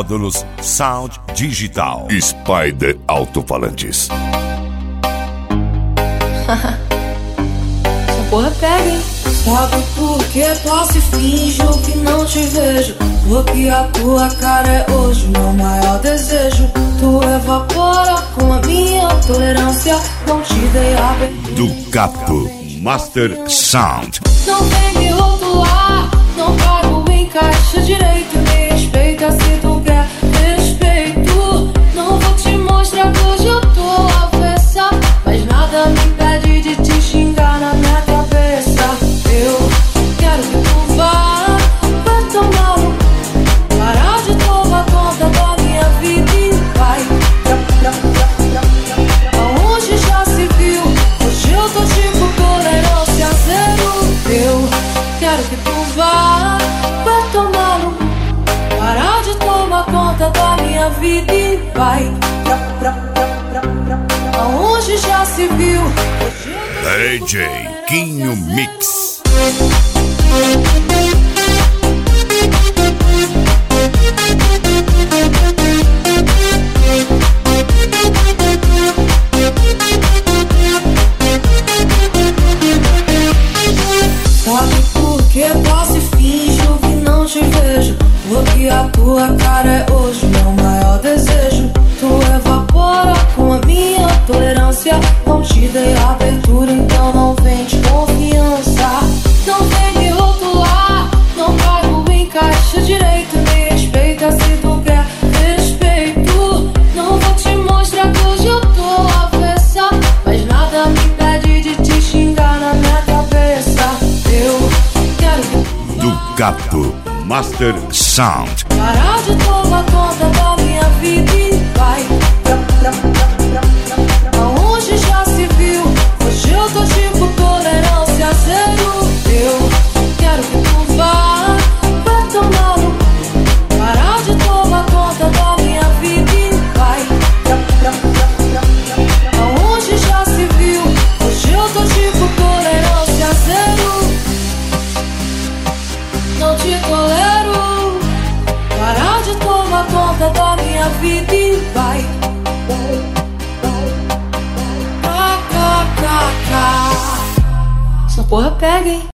Módulos Sound Digital. Spider Alto-Falantes. Essa porra pega, hein? Sabe por que passo e finjo que não te vejo? Porque a tua cara é hoje meu maior desejo. Tu evapora com a minha tolerância. Não te dei abertura. Do Capo Master Sound. Não vem me rotular, não cago em caixa direito. Me respeita se tu quer respeito. Não vou te mostrar que hoje eu tô avessa, mas nada me impede de te xingar na minha cabeça. Eu quero que tu vá tomar no cu, parar de tomar conta da minha vida e vai aonde já se viu. Hoje eu tô tipo tolerância zero. Eu quero que tu vá tomar no cu, parar de tomar conta da minha vida e vai aonde já se viu. DJ Quinho Mix. Sabe por que passo e finjo que não te vejo? Porque a tua cara é hoje meu maior desejo. Tu evapora com a minha tolerância. Não te dei abertura, então não vem de confiança. Não vem me rotular, não caigo em caixa direito. Me respeita se tu quer respeito. Não vou te mostrar que hoje eu tô avessa, mas nada me impede de te xingar na minha cabeça. Eu quero que tu Do Capo Master Sound. parar de tomar conta da minha vida e vai aonde já se viu. Hoje eu tô tipo tolerância zero. Eu quero que tu vá tomar no cu, parar de tomar conta da minha vida e vai aonde já se viu. Hoje eu tô tipo tolerância zero. Não te tolero, parar de tomar conta da minha vida e vai Essa porra pega, hein?